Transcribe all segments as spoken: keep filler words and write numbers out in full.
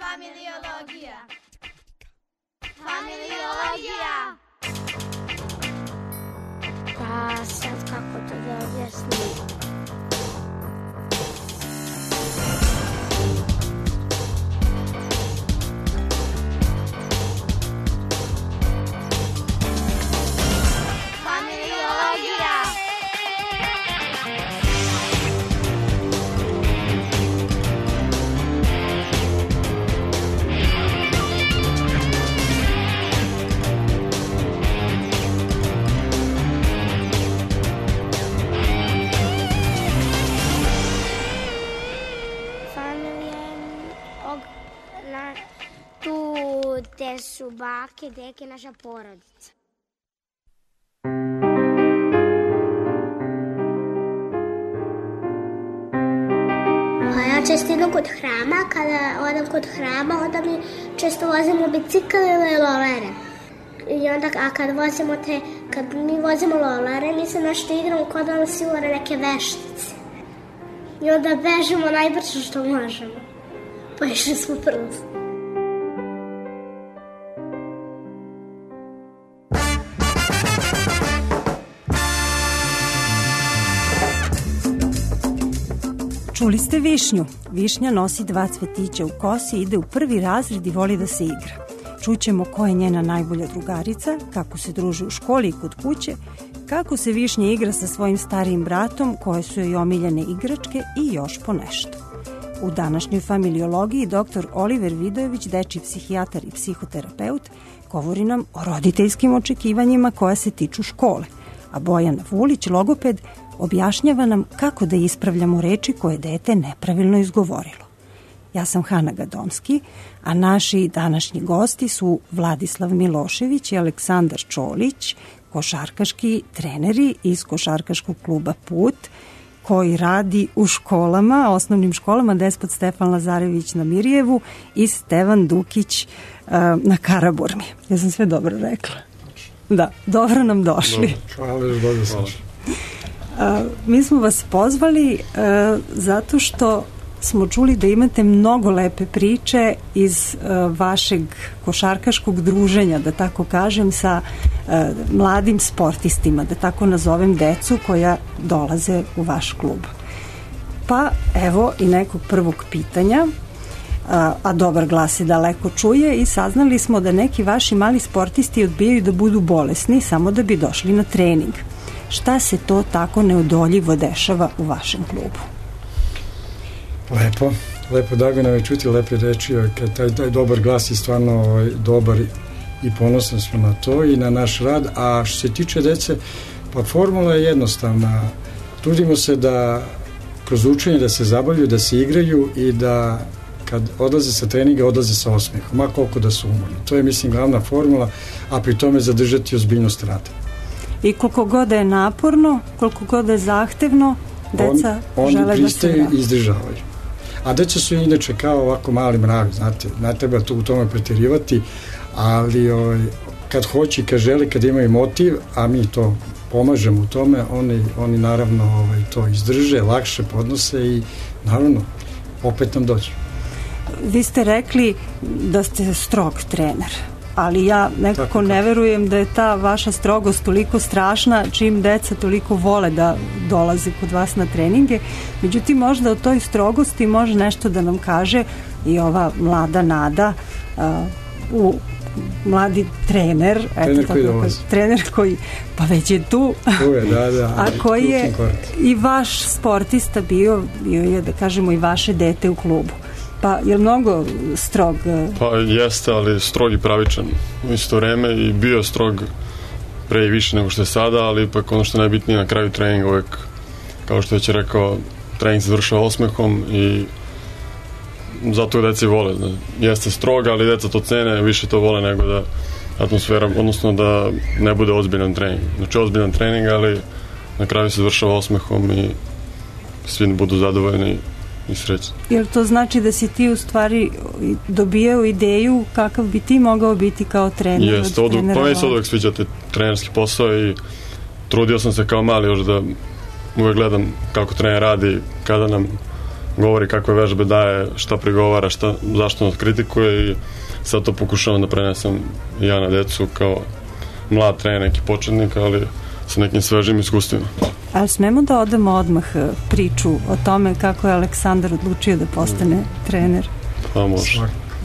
Familiologija. Familiologija. Pa sad kako to da objasnim? Gde su bake, deke, naša porodica. Pa ja često idem kod hrama, kada odem kod hrama, onda mi često vozimo bicikl ili rolere. I onda, a kad vozimo te, kad mi vozimo rolere, mi se nešto igramo kod da nas silare neke veštice. I onda bežimo najbrže što možemo. Pa išli smo prvo. Čuli ste Višnju. Višnja nosi dva cvetića u kosi, ide u prvi razred i voli da se igra. Čućemo ko je njena najbolja drugarica, kako se druže u školi i kod kuće, kako se Višnja igra sa svojim starijim bratom, koje su joj omiljene igračke i još po nešto. U današnjoj familiologiji doktor Oliver Vidojević, dečiji psihijatar i psihoterapeut, govori nam o roditeljskim očekivanjima koja se tiču škole, a Bojana Vulić, logoped, objašnjava nam kako da ispravljamo reči koje dete nepravilno izgovorilo. Ja sam Hana Gadomski, a naši današnji gosti su Vladislav Milošević i Aleksandar Čolić, košarkaški treneri iz košarkaškog kluba Put, koji radi u školama, osnovnim školama Despot Stefan Lazarević na Mirjevu i Stevan Dukić uh, na Karaburmi. Ja sam sve dobro rekla. Da, dobro nam došli. Hvala, dobro sam. Uh, mi smo vas pozvali uh, zato što smo čuli da imate mnogo lepe priče iz uh, vašeg košarkaškog druženja, da tako kažem, sa uh, mladim sportistima, da tako nazovem decu koja dolaze u vaš klub. Pa evo i nekog prvog pitanja, uh, a dobar glas se daleko čuje, i saznali smo da neki vaši mali sportisti odbijaju da budu bolesni samo da bi došli na trening. Šta se to tako neodoljivo dešava u vašem klubu? Lepo, lepo da nam je čuti lepe reči, kad taj, taj dobar glas je stvarno ovaj, dobar i ponosan smo na to i na naš rad. A što se tiče dece, pa formula je jednostavna. Trudimo se da kroz učenje da se zabavljaju, da se igraju i da kad odlaze sa treninga odlaze sa osmehom, ma koliko da su umorni. To je, mislim, glavna formula, a pri tome zadržati ozbiljnost rada. I koliko god je naporno, koliko god je zahtevno, deca On, žele da se vrati. Oni pristaju i izdržavaju. A deca su inače kao ovako mali mrak, znate, ne treba to u tome preterivati, ali ovaj, kad hoće, kad žele, kad imaju motiv, a mi to pomažemo u tome, oni, oni naravno ovaj, to izdrže, lakše podnose i naravno opet nam dođe. Vi ste rekli da ste strog trener, ali ja nekako tako, ne verujem da je ta vaša strogost toliko strašna čim deca toliko vole da dolaze kod vas na treninge. Međutim, možda o toj strogosti može nešto da nam kaže i ova mlada Nada, uh, u, mladi trener, trener, eto, koji tako, dolazi. trener koji, pa već je tu, tu je, da, da, a koji je i vaš sportista bio, bio je, da kažemo, i vaše dete u klubu. Pa je li mnogo strog? Pa jeste, ali strog i pravičan u isto vreme, i bio strog pre i više nego što je sada, ali ipak ono što je najbitnije na kraju treninga uvek, kao što već je rekao, trening se završava osmehom i zato deca i vole. Jeste strog, ali deca to cene, više to vole nego da atmosfera, odnosno da ne bude ozbiljan trening. Znači ozbiljan trening, ali na kraju se završava osmehom i svi budu zadovoljni i srećni. Jel to znači da si ti u stvari dobijao ideju kakav bi ti mogao biti kao trener? Jeste, od, pa meni se od uvek sviđa te trenerski posao i trudio sam se kao mali još da uvek gledam kako trener radi, kada nam govori kakve vežbe daje, šta prigovara, šta, zašto nas kritikuje i sad to pokušavam da prenesem i ja na decu kao mlad trener, neki početnik, ali sa nekim svežim iskustvima. Ali smemo da odamo odmah priču o tome kako je Aleksandar odlučio da postane mm. trener? Pa može.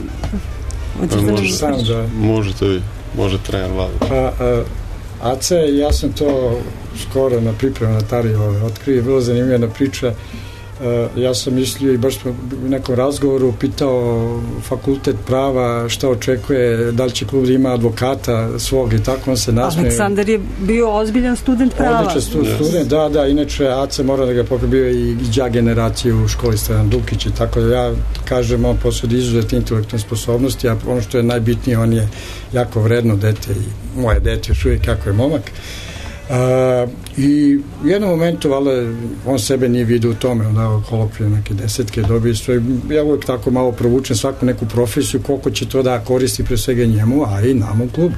Pa, može sam da... Možete vi, može trener Vlada. Pa, a, Aca, ja sam to skoro na pripremu na Tarijove otkrio, je bilo zanimljena priča. Uh, ja sam mislio i baš smo u nekom razgovoru pitao fakultet prava šta očekuje, da li će klub da ima advokata svog i tako on se nasmije. Aleksandar je bio ozbiljan student prava. Odličan stu, yes. student, da, da, inače Aca mora da ga pokrio, bio i, i đak generaciju u školi Stojan Dukić i tako da ja kažem, on posljed izuzetne intelektualne sposobnosti, a ono što je najbitnije, on je jako vredno dete i moje dete još uvijek kako je momak. Uh, i u jednom momentu valjda on sebe nije vidio u tome, onda kolokvije neke desetke dobije svoje, ja uvijek tako malo provučem svaku neku profesiju koliko će to da koristi pre svega njemu, a i nam u klubu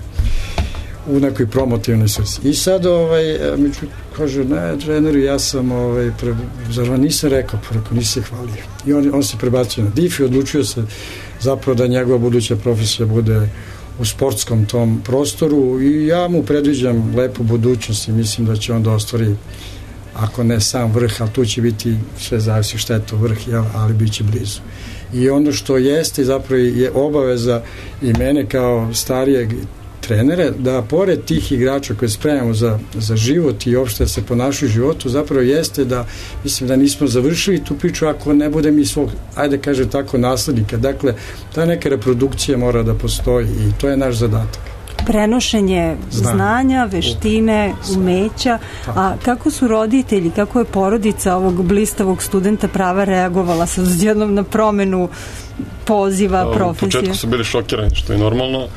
u nekoj promotivnoj svrsi. I sad ovaj, mi kaže, ne, treneru, ja sam ovaj, pre, zar vam nisam rekao, preko nisam se hvalio. I on, on se prebacio na D I F i odlučio se zapravo da njegova buduća profesija bude u sportskom tom prostoru i ja mu predviđam lepu budućnost i mislim da će on da ostvari, ako ne sam vrh, ali tu će biti, sve zavisi šta je to vrh, jel, ali bit će blizu. I ono što jeste zapravo je obaveza i mene kao starijeg trenere, da pored tih igrača koje spremamo za, za život i uopšte se ponašaju u životu, zapravo jeste da, mislim da nismo završili tu priču ako ne bude mi svog, ajde kaže tako, naslednika. Dakle, ta neka reprodukcija mora da postoji i to je naš zadatak. Prenošenje Znam. znanja, veštine, umeća, a kako su roditelji, kako je porodica ovog blistavog studenta prava reagovala sa jednom na promenu poziva, profesije? U početku su bili šokirani, što je normalno,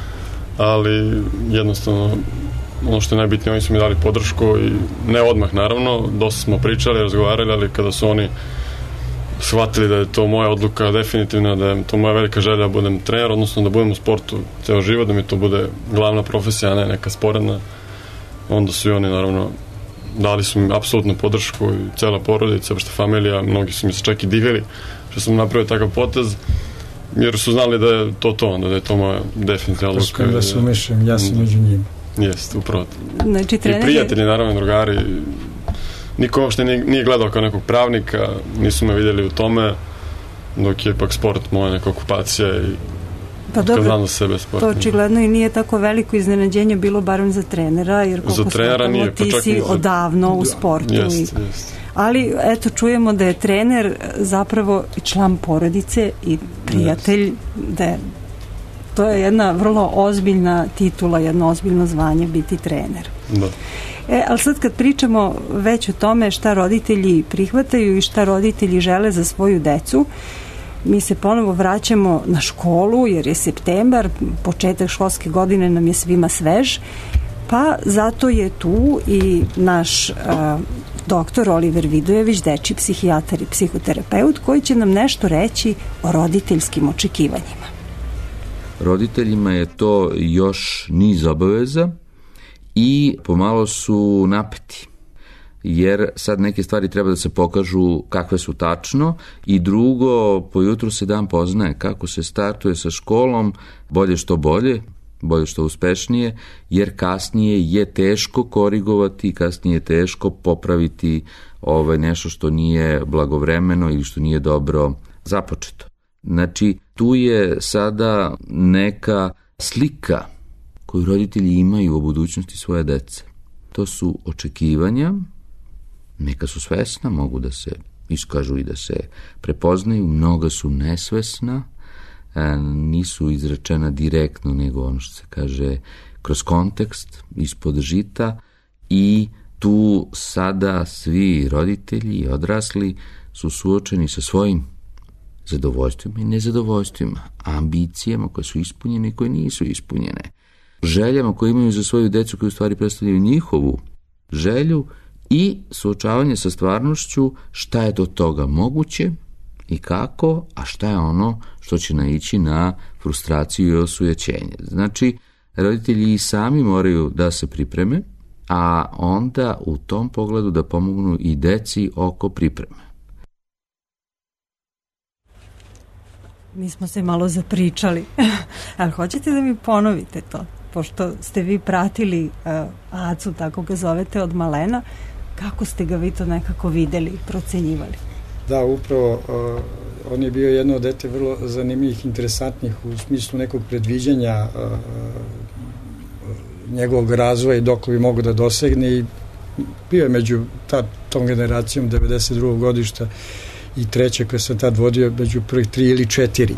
ali jednostavno ono što je najbitnije, oni su mi dali podršku i ne odmah naravno, dosta smo pričali, razgovarali, ali kada su oni shvatili da je to moja odluka definitivna, da je to moja velika želja da budem trener, odnosno da budem u sportu ceo život, da mi to bude glavna profesija, a ne neka sporedna, onda su i oni naravno dali su mi apsolutnu podršku i cela porodica, što familija, mnogi su mi se čak i divili što sam napravio takav potez, jer su znali da je to to, da je to moja definitivna odluka. Prosto da se umešam, ja sam među njima. Jeste, upravo. Znači, trener... I prijatelji, naravno, drugari. Niko uopšte nije, nije gledao kao nekog pravnika, nisu me vidjeli u tome, dok je ipak sport moja neka okupacija i pa dobro, znam za sebe sport. To očigledno i nije tako veliko iznenađenje bilo barem za trenera, jer koliko shvatamo, ti pa si za... odavno u sportu. Jest, i... jest. Ali eto, čujemo da je trener zapravo član porodice i prijatelj, da je, to je jedna vrlo ozbiljna titula, jedno ozbiljno zvanje biti trener. Da. E, ali sad kad pričamo već o tome šta roditelji prihvataju i šta roditelji žele za svoju decu, mi se ponovo vraćamo na školu, jer je septembar, početak školske godine nam je svima svež, pa zato je tu i naš a, doktor Oliver Vidojević, dečji psihijatar i psihoterapeut, koji će nam nešto reći o roditeljskim očekivanjima. Roditeljima je to još niz obaveza i pomalo su napeti, jer sad neke stvari treba da se pokažu kakve su tačno i drugo, po jutru se dan poznaje, kako se startuje sa školom, bolje što bolje, bolje što uspešnije, jer kasnije je teško korigovati, kasnije je teško popraviti ovaj, nešto što nije blagovremeno ili što nije dobro započeto. Znači, tu je sada neka slika koju roditelji imaju o budućnosti svoje dece. To su očekivanja, neka su svesna, mogu da se iskažu i da se prepoznaju, mnoga su nesvesna, nisu izrečena direktno, nego ono što se kaže kroz kontekst, ispod žita, i tu sada svi roditelji i odrasli su suočeni sa svojim zadovoljstvima i nezadovoljstvima, ambicijama koje su ispunjene i koje nisu ispunjene, željama koje imaju za svoju decu koje u stvari predstavljaju njihovu želju i suočavanje sa stvarnošću šta je do toga moguće i kako, a šta je ono što će naići na frustraciju i osujećenje. Znači, roditelji i sami moraju da se pripreme, a onda u tom pogledu da pomognu i deci oko pripreme. Mi smo se malo zapričali. Ali hoćete da mi ponovite to? Pošto ste vi pratili uh, Acu, tako ga zovete, od malena, kako ste ga vi to nekako videli, procenjivali? Da, upravo, uh, on je bio jedno od dete vrlo zanimljivih, interesantnih u smislu nekog predviđanja uh, njegovog razvoja i dok bi mogo da dosegne, i bio je među ta, tom generacijom devedeset drugog godišta i treće koje sam tad vodio među prvih tri ili četiri.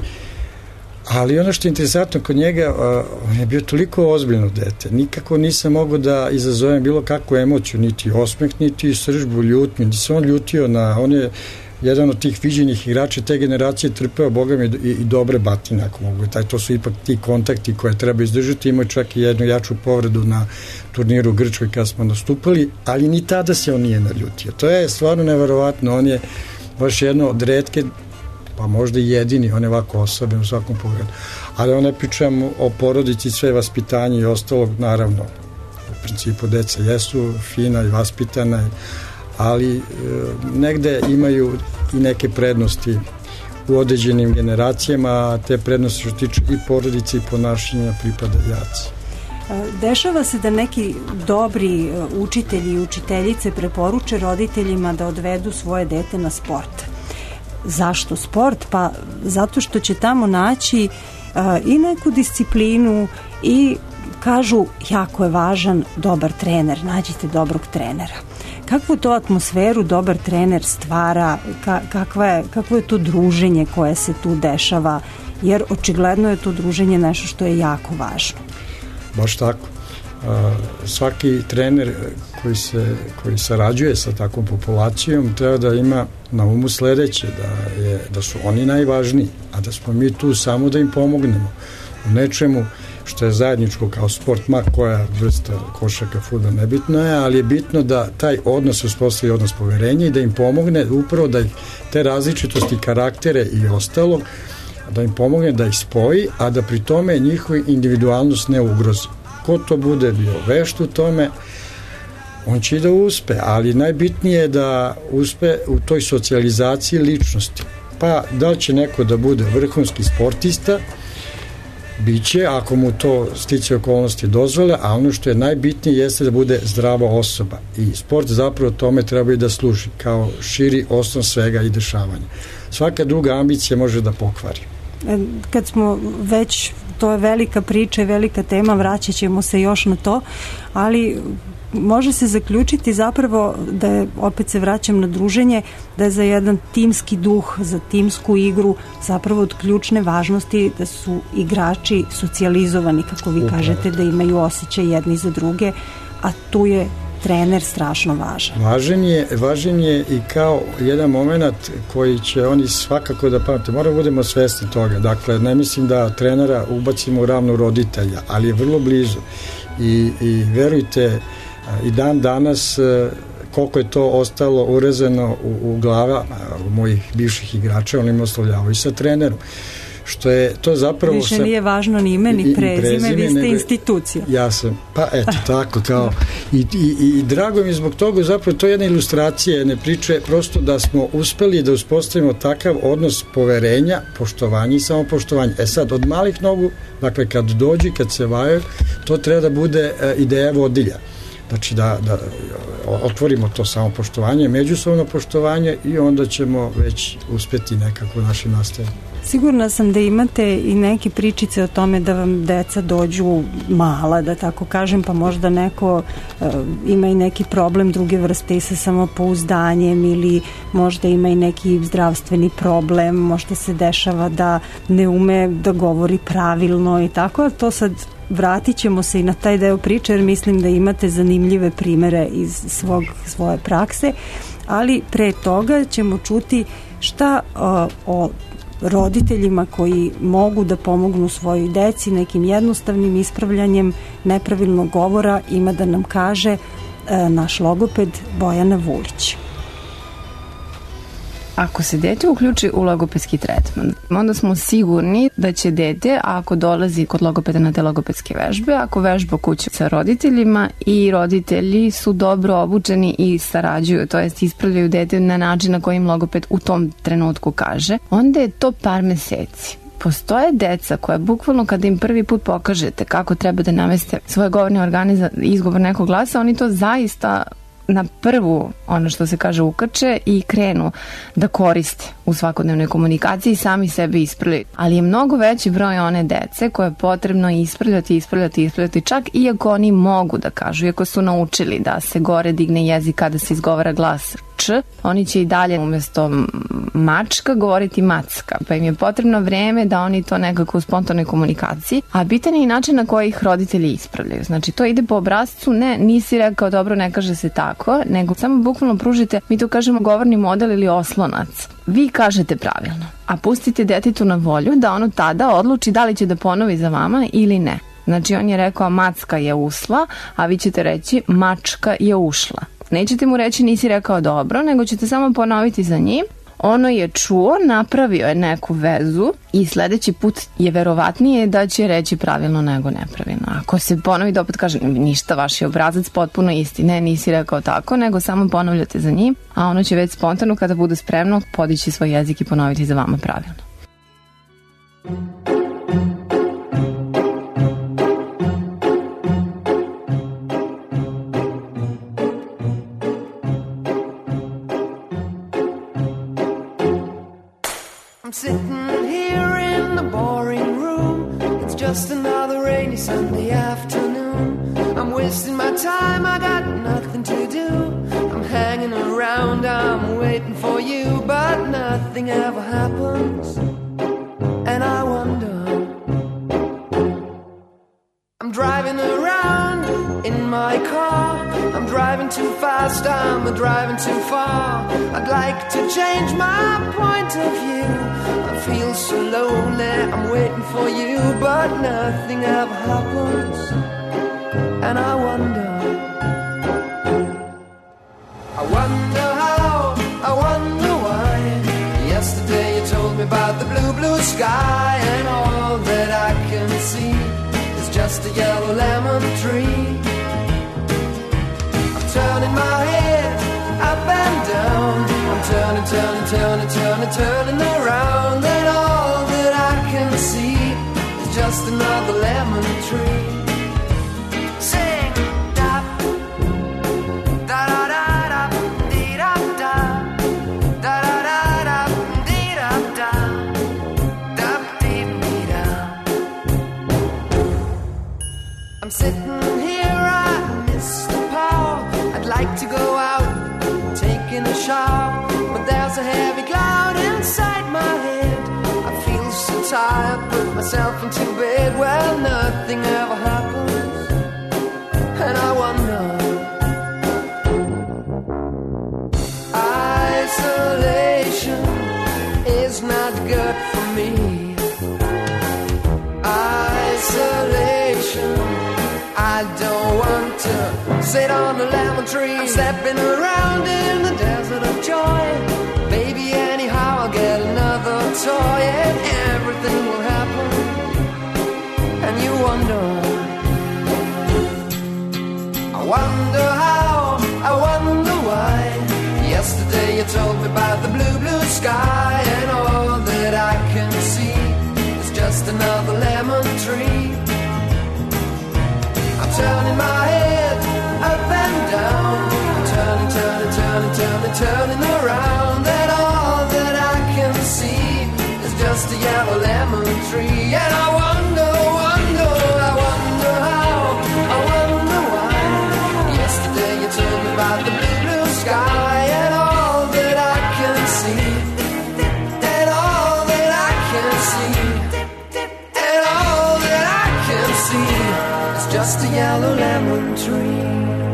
Ali ono što je interesantno kod njega, uh, on je bio toliko ozbiljno dete. Nikako nisam mogao da izazovem bilo kakvu emociju, niti osmeh, niti sržbu, ljutnju. Niti se on ljutio na... On je jedan od tih viđenih igrača te generacije, trpeo, boga mi, i, i dobre batine, ako mogu. Taj, to su ipak ti kontakti koje treba izdržati. Imao čak i jednu jaču povredu na turniru u Grčkoj kada smo nastupali, ali ni tada se on nije naljutio. To je stvarno neverovatno. On je baš jedno od retke, pa možda i jedini, on je ovako osoben u svakom pogledu. Ali on ne pričam o porodici, sve vaspitanje i ostalog, naravno, u principu deca jesu fina i vaspitana, ali e, negde imaju i neke prednosti u određenim generacijama, a te prednosti što tiče i porodice i ponašanja pripada Jaci. Dešava se da neki dobri učitelji i učiteljice preporuče roditeljima da odvedu svoje dete na sport. Zašto sport? Pa zato što će tamo naći uh, i neku disciplinu i kažu jako je važan dobar trener, nađite dobrog trenera. Kakvu to atmosferu dobar trener stvara, ka, kakva je, kakvo je to druženje koje se tu dešava, jer očigledno je to druženje nešto što je jako važno. Baš tako. Uh, svaki trener koji se koji sarađuje sa takvom populacijom treba da ima na umu sledeće, da, je, da su oni najvažniji, a da smo mi tu samo da im pomognemo u nečemu što je zajedničko kao sport, ma koja vrsta košarka, fudbal, nebitno je, ali je bitno da taj odnos uspostavi odnos poverenja i da im pomogne upravo da ih te različitosti karaktere i ostalo, da im pomogne da ih spoji, a da pri tome njihovu individualnost ne ugrozi. Ko to bude bio vešt u tome, on će i da uspe, ali najbitnije je da uspe u toj socijalizaciji ličnosti. Pa da li će neko da bude vrhunski sportista, biće, ako mu to stiče okolnosti dozvole, a ono što je najbitnije jeste da bude zdrava osoba. I sport zapravo tome treba i da služi, kao širi osnov svega i dešavanja. Svaka druga ambicija može da pokvari. Kad smo već, to je velika priča i velika tema, vraćat ćemo se još na to, ali može se zaključiti zapravo da je, opet se vraćam na druženje, da je za jedan timski duh, za timsku igru zapravo od ključne važnosti da su igrači socijalizovani, kako vi Upravo. kažete, da imaju osjećaj jedni za druge, a tu je trener strašno važan. Važan je, važan je i kao jedan moment koji će oni svakako da pamte. Moramo budemo svesni toga. Dakle, ne mislim da trenera ubacimo u ravnu roditelja, ali je vrlo blizu. I, i verujte, i dan danas koliko je to ostalo urezano u, u glava mojih bivših igrača, oni me oslovljavaju sa trenerom. Što je to zapravo... Više nije važno ni ime, ni prezime, prezime vi ste nego, institucija. Ja sam, pa eto, tako kao. I, i, i drago mi je zbog toga, zapravo to je jedna ilustracija, jedne priče, prosto da smo uspeli da uspostavimo takav odnos poverenja, poštovanja i samopoštovanja. E sad, od malih nogu, dakle, kad dođi, kad se vaju, to treba da bude e, ideja vodilja. Znači da, da otvorimo to samopoštovanje, međusobno poštovanje i onda ćemo već uspeti nekako u našim nastajanju. Sigurna sam da imate i neke pričice o tome da vam deca dođu mala, da tako kažem, pa možda neko uh, ima i neki problem druge vrste i sa samopouzdanjem ili možda ima i neki zdravstveni problem, možda se dešava da ne ume da govori pravilno i tako, to sad vratit ćemo se i na taj deo priče jer mislim da imate zanimljive primere iz svog, svoje prakse, ali pre toga ćemo čuti šta uh, o roditeljima koji mogu da pomognu svojoj deci nekim jednostavnim ispravljanjem nepravilnog govora ima da nam kaže uh, naš logoped Bojana Vulić. Ako se dete uključi u logopedski tretman, onda smo sigurni da će dete, ako dolazi kod logopeda na te logopedske vežbe, ako vežba kuće sa roditeljima i roditelji su dobro obučeni i sarađuju, to jest ispravljaju dete na način na kojim logoped u tom trenutku kaže, onda je to par meseci. postoje deca koja bukvalno kada im prvi put pokažete kako treba da nameste svoje govorne organe za izgovor nekog glasa, oni to zaista na prvu, ono što se kaže, ukače i krenu da koriste u svakodnevnoj komunikaciji i sami sebe ispravljaju. Ali je mnogo veći broj one dece koje je potrebno ispravljati, ispravljati, ispravljati, čak iako oni mogu da kažu, iako su naučili da se gore digne jezik kada se izgovara glas Č, oni će i dalje umesto mačka govoriti macka, pa im je potrebno vreme da oni to nekako u spontanoj komunikaciji, a bitan je i način na koji ih roditelji ispravljaju. Znači to ide po obrascu, ne, nisi rekao dobro, ne kaže se tako, nego samo bukvalno pružite, mi to kažemo govorni model ili oslonac. Vi kažete pravilno, a pustite detetu na volju da ono tada odluči da li će da ponovi za vama ili ne. Znači on je rekao macka je usla, a vi ćete reći mačka je ušla. Nećete mu reći nisi rekao dobro, nego ćete samo ponoviti za njim. Ono je čuo, napravio je neku vezu i sledeći put je verovatnije da će reći pravilno nego nepravilno. Ako se ponovi da opet kaže ništa, vaš je obrazac potpuno isti, ne, nisi rekao tako, nego samo ponavljate za njim, a ono će već spontano kada bude spremno podići svoj jezik i ponoviti za vama pravilno. I'm sitting here in the boring room. It's just another rainy Sunday afternoon. I'm wasting my time, I got nothing to do. I'm hanging around, I'm waiting for you, but nothing ever happens. And I wonder, I'm driving around in my car. I'm driving too fast, I'm driving too far. I'd like to change my point of view. I feel so lonely, I'm waiting for you, but nothing ever happens. And I wonder, I wonder how, I wonder why. Yesterday you told me about the blue, blue sky, and all that I can see is just a yellow lemon tree. Turning my head up and down, I'm turning, turning, turning, turning, turning around, and all that I can see is just another lemon tree. Sing da da da da da dee da da da da da da dee da da da dee dee da. I'm sitting here, I miss the power. I'd like to go out, taking a shower, but there's a heavy cloud inside my head. I feel so tired, put myself into bed. Well, nothing ever happens, and I wonder. Isolation is not good for me. Isolation, I don't want to sit on a lemon tree. I'm stepping around in the desert of joy. Baby, anyhow I'll get another toy, and everything will happen. And you wonder, I wonder how, I wonder why. Yesterday you told me about the blue, blue sky, and all that I can see is just another lemon tree. I'm turning my head up and down, I'm turning, turning, turning, turning, turning around, and all that I can see is just a yellow lemon tree. And I wonder, wonder, I wonder how, I wonder why. Yesterday you told me about the blue, blue sky, and all that I can see, and all that I can see, and all that I can see is just a yellow lemon tree.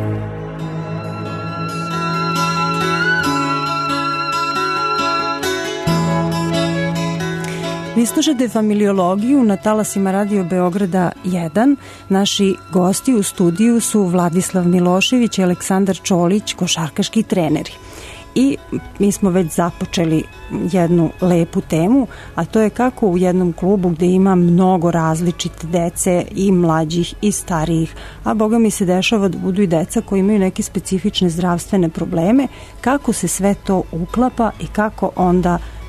Vi slušate Familiologiju na talasima Radio Beograda jedan. Naši gosti u studiju su Vladislav Milošević i Aleksandar Čolić, košarkaški treneri. I mi smo već započeli jednu lepu temu, a to je kako u jednom klubu gde ima mnogo različite dece, i mlađih i starijih, a boga mi se dešava da budu i deca koji imaju neke specifične zdravstvene probleme, kako se sve to uklapa i kako onda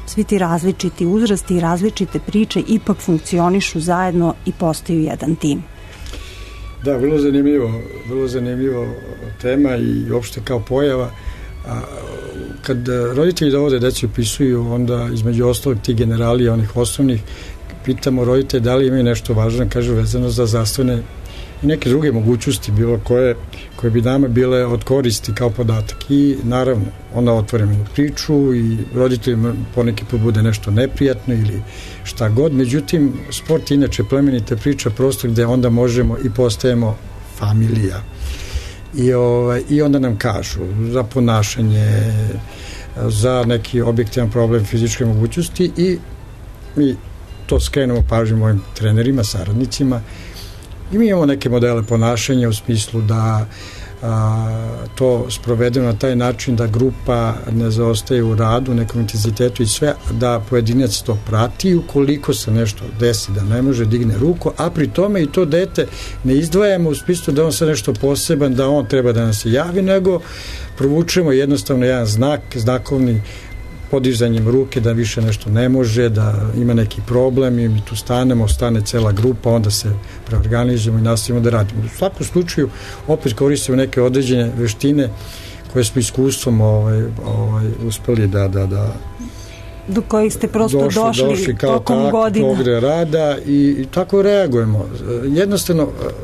svi ti različiti uzrasti i različite priče ipak funkcionišu zajedno i postaju jedan tim. Da, vrlo zanimljivo, vrlo zanimljivo tema i uopšte kao pojava. A, kad roditelji dovode decu upisuju, onda između ostalog ti generali, onih osnovnih, pitamo roditelje da li imaju nešto važno, kažu vezano za zdravstvene i neke druge mogućnosti bilo koje, koje bi nama bile od koristi kao podatak. I naravno, onda otvorimo priču i roditeljima poneki put bude nešto neprijatno ili šta god. Međutim, sport inače plemenite priča prostor gde onda možemo i postajemo familija. I, ovaj, i onda nam kažu za ponašanje, za neki objektivan problem fizičke mogućnosti i mi to skrenemo pažnju mojim trenerima, saradnicima i mi imamo neke modele ponašanja u smislu da a, to sprovedemo na taj način da grupa ne zaostaje u radu, nekom intenzitetu i sve, da pojedinac to prati, ukoliko se nešto desi da ne može, digne ruku, a pri tome i to dete ne izdvajamo u smislu da on se nešto poseban, da on treba da nam se javi, nego provučemo jednostavno jedan znak, znakovni, podizanjem ruke da više nešto ne može, da ima neki problem i mi tu stanemo, stane cela grupa, onda se preorganizujemo i nastavimo da radimo. U svakom slučaju opet koristimo neke određene veštine koje smo iskustvom ovaj, ovaj, uspeli da, da, da do kojih ste prosto došli, došli, došli kao tokom tako, godina. Tog rada i, i tako reagujemo. Jednostavno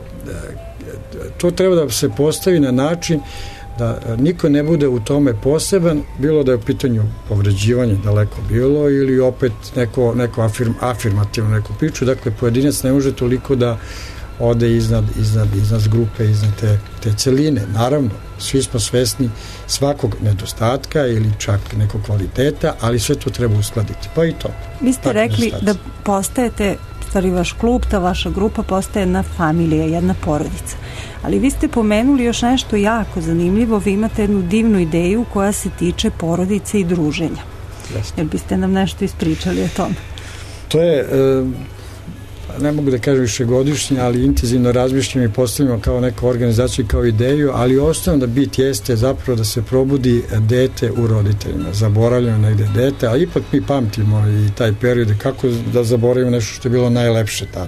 to treba da se postavi na način da niko ne bude u tome poseban, bilo da je u pitanju povređivanje daleko bilo ili opet neko, neko afirm, afirmativno neku priču, dakle pojedinac ne može toliko da ode iznad, iznad, iznad grupe, iznad te, te celine. Naravno, svi smo svesni svakog nedostatka ili čak nekog kvaliteta, ali sve to treba uskladiti, pa i to. Vi ste rekli da postajete, stvari vaš klub, ta vaša grupa postaje jedna familija, jedna porodica. Ali vi ste pomenuli još nešto jako zanimljivo, vi imate jednu divnu ideju koja se tiče porodice i druženja. Jasne. Jer biste nam nešto ispričali o tome? To je, e, ne mogu da kažem višegodišnje, ali intenzivno razmišljamo i postavljamo kao neku organizaciju, kao ideju, ali osnovna bit jeste zapravo da se probudi dete u roditeljima. Zaboravljamo negde dete, a ipak mi pamtimo i taj period kako da zaboravimo nešto što je bilo najlepše tada.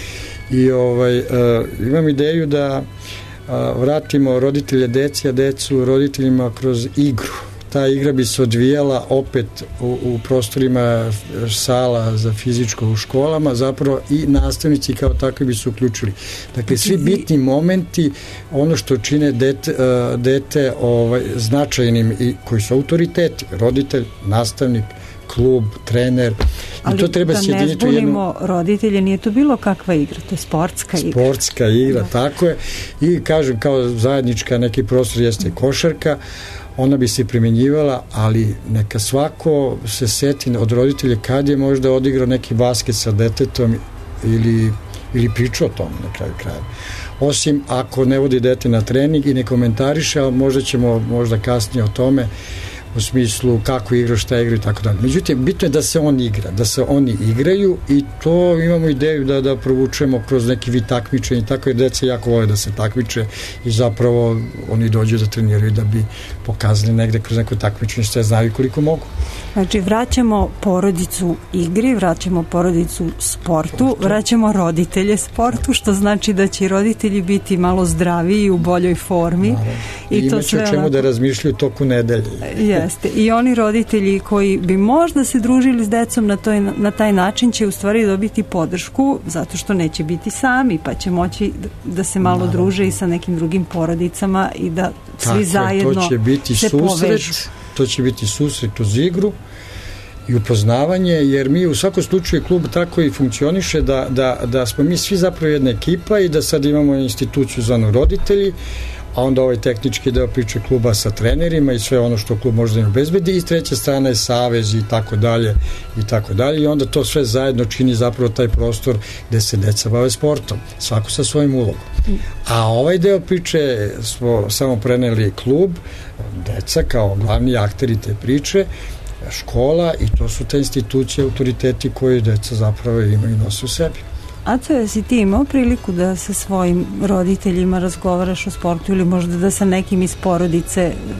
I ovaj, uh, imam ideju da uh, vratimo roditelje deci, a decu roditeljima kroz igru. Ta igra bi se odvijala opet u, u prostorima sala za fizičko u školama, zapravo i nastavnici kao takvi bi se uključili. Dakle, svi bitni momenti, ono što čine dete, uh, dete ovaj, značajnim i koji su autoriteti, roditelj, nastavnik, klub, trener. Ali to treba da ne zbunimo jednu... roditelje, nije to bilo kakva igra, to je sportska igra. Sportska igra, da. Tako je. I kažem, kao zajednička neki prostor jeste košarka, ona bi se primjenjivala, ali neka svako se seti od roditelja kad je možda odigrao neki basket sa detetom ili, ili pričao o tom na kraju kraja. Osim ako ne vodi dete na trening i ne komentariše, ali možda ćemo možda kasnije o tome u smislu kako igra, šta igra i tako dalje. Međutim, bitno je da se on igra, da se oni igraju i to imamo ideju da, da provučemo kroz neki vid takmičenja i tako, jer deca jako vole da se takmiče i zapravo oni dođu da treniraju da bi pokazali negde kroz neko takmičenje što znaju koliko mogu. Znači, vraćamo porodicu igri, vraćamo porodicu sportu, sportu, vraćamo roditelje sportu, što znači da će roditelji biti malo zdraviji i u boljoj formi. Naravno. I, I imaće o čemu onako da razmišljaju toku nedelje. Jeste. I oni roditelji koji bi možda se družili s decom na, toj, na taj način će u stvari dobiti podršku zato što neće biti sami, pa će moći da se malo Naravno. druže i sa nekim drugim porodicama i da svi Tako zajedno to će biti se susret, povežu. To će biti susret kroz igru i upoznavanje, jer mi u svakom slučaju klub tako i funkcioniše da, da, da smo mi svi zapravo jedna ekipa i da sad imamo instituciju zvanu roditelji, a onda ovaj tehnički deo priče kluba sa trenerima i sve ono što klub može da im obezbedi i s treće strane je savez i tako dalje i tako dalje i onda to sve zajedno čini zapravo taj prostor gde se deca bave sportom, svako sa svojim ulogom. A ovaj deo priče smo samo preneli klub, deca kao glavni akteri te priče, škola i to su te institucije, autoriteti koje deca zapravo imaju i nose u sebi. Aco, jesi ti imao priliku da sa svojim roditeljima razgovaraš o sportu ili možda da sa nekim iz porodice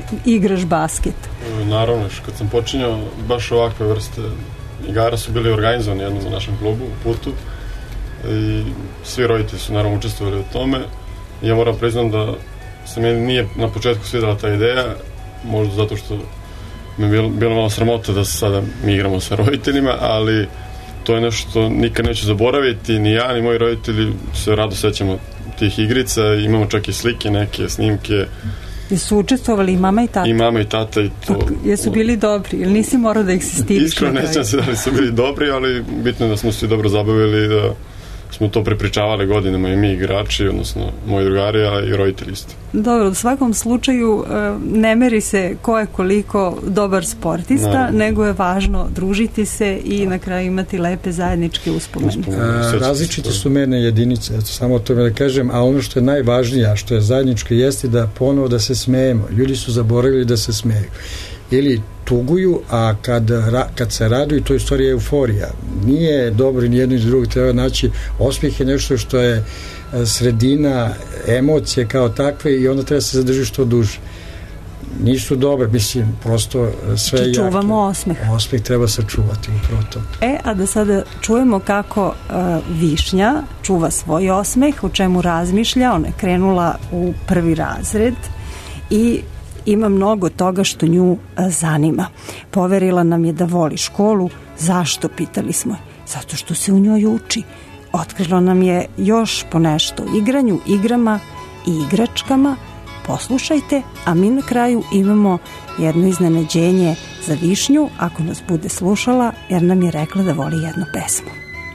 igraš basket? Naravno, kad sam počinjao, baš ovakve vrste igara su bili organizovani jednom na našem klubu u Putu i svi roditelji su naravno učestvovali u tome. Ja moram priznam da se meni nije na početku svidela ta ideja, možda zato što mi je bilo, bilo malo sramota da se sada mi igramo sa roditeljima, ali to je nešto što nikad neću zaboraviti, ni ja, ni moji roditelji se rado sećamo tih igrica, imamo čak i slike, neke snimke. Jesu učestvovali i mama i tata? I mama i tata i to. Jesu bili dobri ili nisi morao da ih se stidiš? Iskreno ne znam se da li su bili dobri, ali bitno je da smo svi dobro zabavili, da smo to prepričavali godinama i mi igrači, odnosno moji drugari, a i roditelji isto. Dobro, u svakom slučaju ne meri se ko je koliko dobar sportista, Naravno. nego je važno družiti se i na kraju imati lepe zajedničke uspomene. A, različite su merne jedinice, eto, samo to da kažem, a ono što je najvažnije, a što je zajedničko, jeste da ponovo da se smejemo. Ljudi su zaboravili da se smeju. Ili tuguju, a kad, kad se raduju, to je stvari euforija. Nije dobro ni jedno ni drugo, treba naći osmijeh je nešto što je sredina emocije kao takve i onda treba se zadržiti što duže. Nisu dobre, mislim, prosto sve je jako. Čuvamo osmeh. Osmeh treba sačuvati upravo to. E, a da sada čujemo kako uh, Višnja čuva svoj osmeh, o čemu razmišlja. Ona je krenula u prvi razred i ima mnogo toga što nju zanima. Poverila nam je da voli školu. Zašto, pitali smo je? Zato što se u njoj uči. Otkrilo nam je još po nešto o igranju, igrama i igračkama. Poslušajte, a mi na kraju imamo jedno iznenađenje za Višnju, ako nas bude slušala, jer nam je rekla da voli jednu pesmu.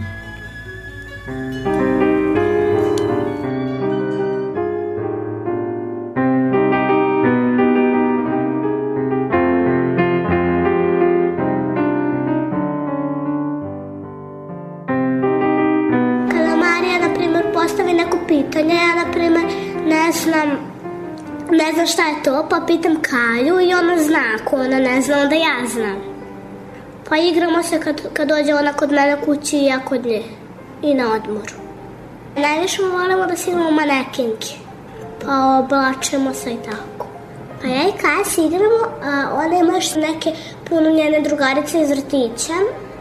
Ja, na primjer, ne znam, ne znam šta je to, pa pitam Kalju i ona zna, ako ona ne zna, onda ja znam. Pa igramo se kad, kad dođe ona kod mene kući i ja kod nje. I na odmoru. Najviše volimo da se igramo manekinke. Pa oblačimo se i tako. Pa ja i Kalja se igramo, a ona ima još neke puno njene drugarice iz vrtića.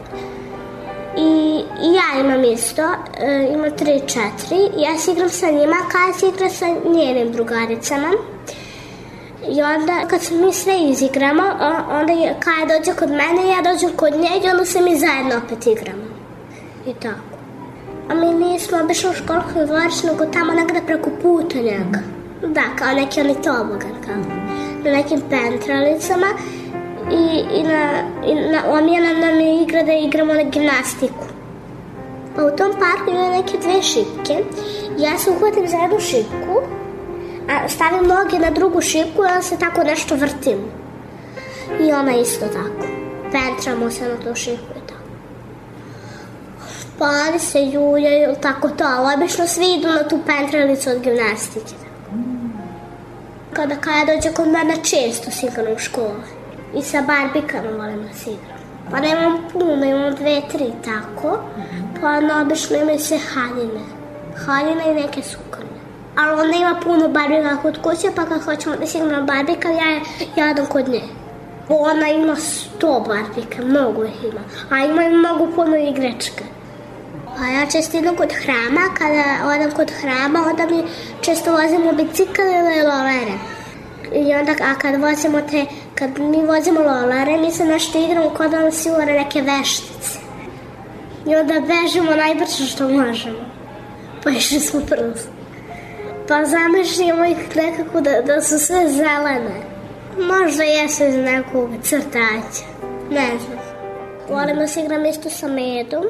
I, i ja imam isto, e, ima tri, četiri, ja se igram sa njima, Kaja se igra sa njenim drugaricama. I onda kad se mi sve izigramo, onda Kaja dođe kod mene, ja dođem kod nje i onda se mi zajedno opet igramo. I tako. A mi nismo obišli u školskom dvorištu, nego tamo negde preko puta njega. Da, kao neki oni tobogan, kao na nekim pentralicama. I, i, na, i na, omijena nam je igra da igramo na gimnastiku. Pa u tom parku ima neke dve šipke. Ja se uhvatim za jednu šipku, a stavim noge na drugu šipku i onda se tako nešto vrtim. I ona isto tako. Pentramo se na tu šipku i tako. Pa oni se juljaju, tako to. Obično svi idu na tu pentralicu od gimnastike. Kada Kaja dođe kod mene, često se igram u školi. I sa barbikama volim da se igram. Pa nemam puno, imam dve, tri tako. Pa ono obično imaju se haljine. Haljine i neke sukanje. Ali onda ima puno barbika kod kuće, pa kad hoćemo da se igram barbika, ja, ja idem kod nje. Ona ima sto barbika, mnogo ih ima. A ima i mnogo puno igračka. Pa ja često idem kod hrama, kada odem kod hrama, onda mi često vozimo bicikl ili rolere. I onda, a kad vozimo te, kad mi vozimo rolere, mi se nešto igramo kod da nam si uvore neke veštice. I onda bežimo najbrže što možemo. Pa išli smo brzo. Pa zamišljamo ih nekako da, da su sve zelene. Možda jesu iz nekog crtaća. Ne znam. Volim da se igram isto sa medom.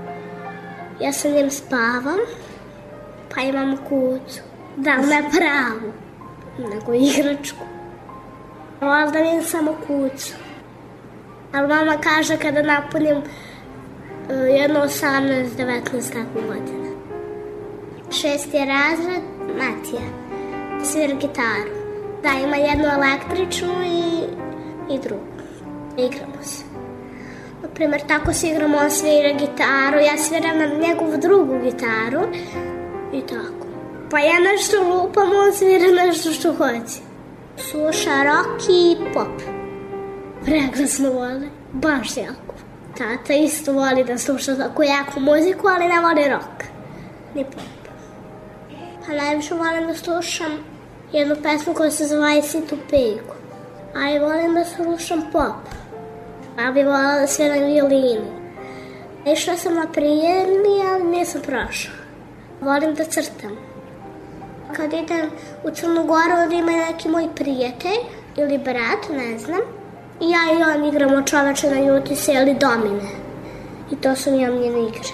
Ja sa njim spavam. Pa imam kucu. Da, ne pravu, nego igračku. Volim da imam samo kucu. Ali mama kaže kada napunim jedno osamnaest devetnaest kakvu godina. Šesti je razred, Matija. Svira gitaru. Da, ima jednu električnu i, i drugu. Igramo se. Naprimjer, tako se igramo, on svira gitaru, ja sviram na njegovu drugu gitaru i tako. Pa ja nešto lupam, on svira nešto što hoće. Sluša rock i pop. Preglasno voli, baš jako. Tata isto voli da sluša tako jaku muziku, ali ne voli rock, ni pop. Pa najviše volim da slušam jednu pesmu koja se zove Situ Pejku. Ali volim da slušam pop. A bi volila da sviram violinu. Išla sam na prijemni, ali nisam prošla. Volim da crtam. Kad idem u Crnu Goru, onda ima neki moj prijatelj ili brat, ne znam. I ja i on igramo čoveče na ljuti se ili domine. I to su mi omljene igre.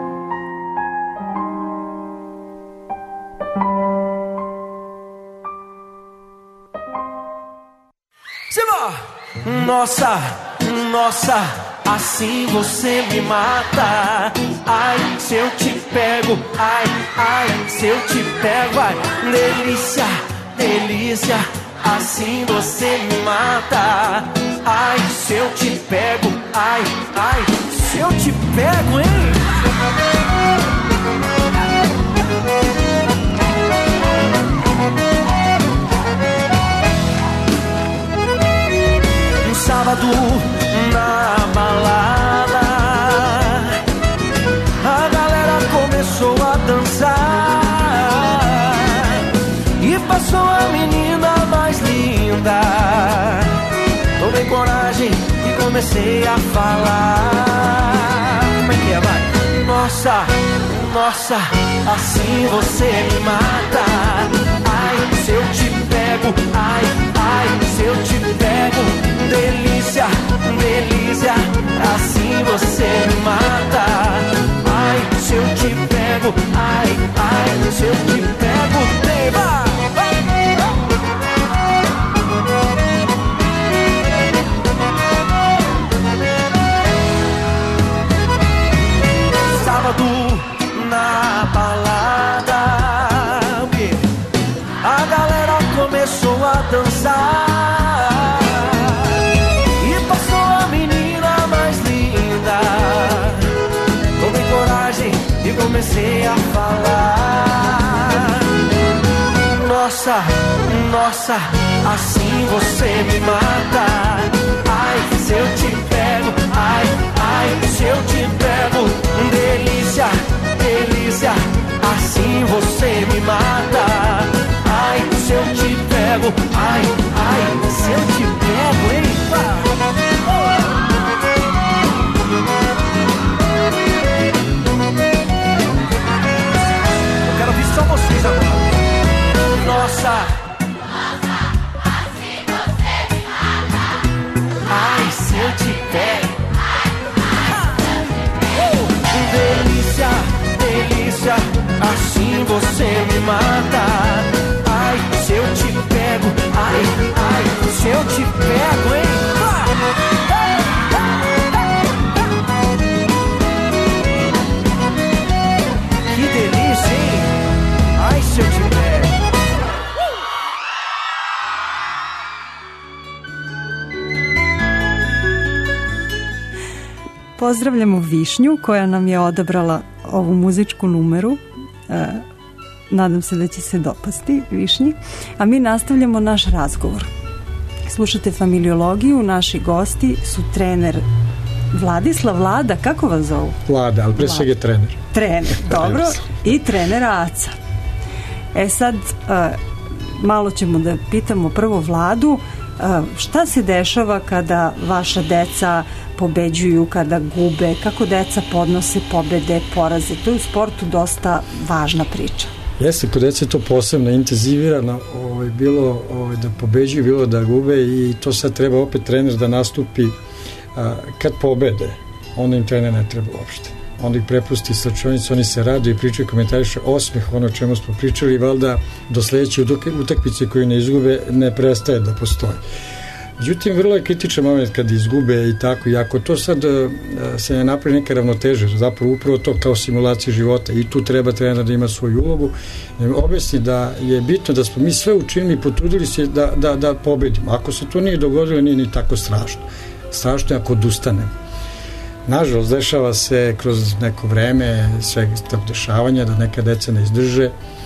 Nossa, nossa, assim você me mata. Ai, se eu te pego, ai, ai, se eu te pego, ai, delícia, delícia, assim você me mata. Ai, se eu te pego, ai, ai, se eu te pego, hein? Sábado na balada, a galera começou a dançar e passou a menina mais linda. Tomei coragem e comecei a falar. Como é que é, vai? Nossa, nossa, assim você me mata. Ai, se eu te pego, ai, ai, se eu te pego. Delícia, delícia, assim você me mata. Ai, se eu te pego, ai, ai, se eu te pego, deva. Sábado na balada, a galera começou a dançar. E comecei a falar. Nossa, nossa, assim você me mata. Ai, se eu te pego, ai, ai, se eu te pego. Delícia, delícia, assim você me mata. Ai, se eu te pego, ai, ai, se eu te pego, hein? Só vocês agora. Nossa, nossa, assim você me mata. Ai, se eu te pego. Uh! Delícia, delícia, assim você me mata. Ai, se eu te pego. Ai, ai, se eu te pego, hein? Que delícia, hein? Ai, se eu te pego. Pozdravljamo Višnju koja nam je odabrala ovu muzičku numeru. E, nadam se da će se dopasti Višnji. A mi nastavljamo naš razgovor. Slušate Familiologiju, naši gosti su trener Vladislav, Vlada, kako vas zovu? Vlada, ali pre svega je trener. Trener, dobro. I trener Aca. E sad, malo ćemo da pitamo prvo Vladu, šta se dešava kada vaša deca pobeđuju, kada gube, kako deca podnose pobede, poraze? To je u sportu dosta važna priča. Jeste, kod dece to posebno intenzivirano, ovaj, bilo ovaj, da pobeđuju, bilo da gube i to sad treba opet trener da nastupi a, kad pobede, onda im trener ne treba uopšte. Onda ih prepusti slačionicu, oni se raduju i pričaju, komentarišu osmeh, ono o čemu smo pričali, i valjda do sledeće utakmice koju ne izgube ne prestaje da postoji. Međutim, vrlo je kritičan moment kad izgube i tako, i ako to sad se ne napravi neka ravnoteža, zapravo upravo to kao simulacija života, i tu treba trener da ima svoju ulogu, objasni da je bitno da smo mi sve učinili i potrudili se da, da, da pobedimo. Ako se to nije dogodilo, nije ni tako strašno. Strašno je ako odustanemo. Nažalost, dešava se kroz neko vreme svega tog dešavanja da neka deca ne izdrže,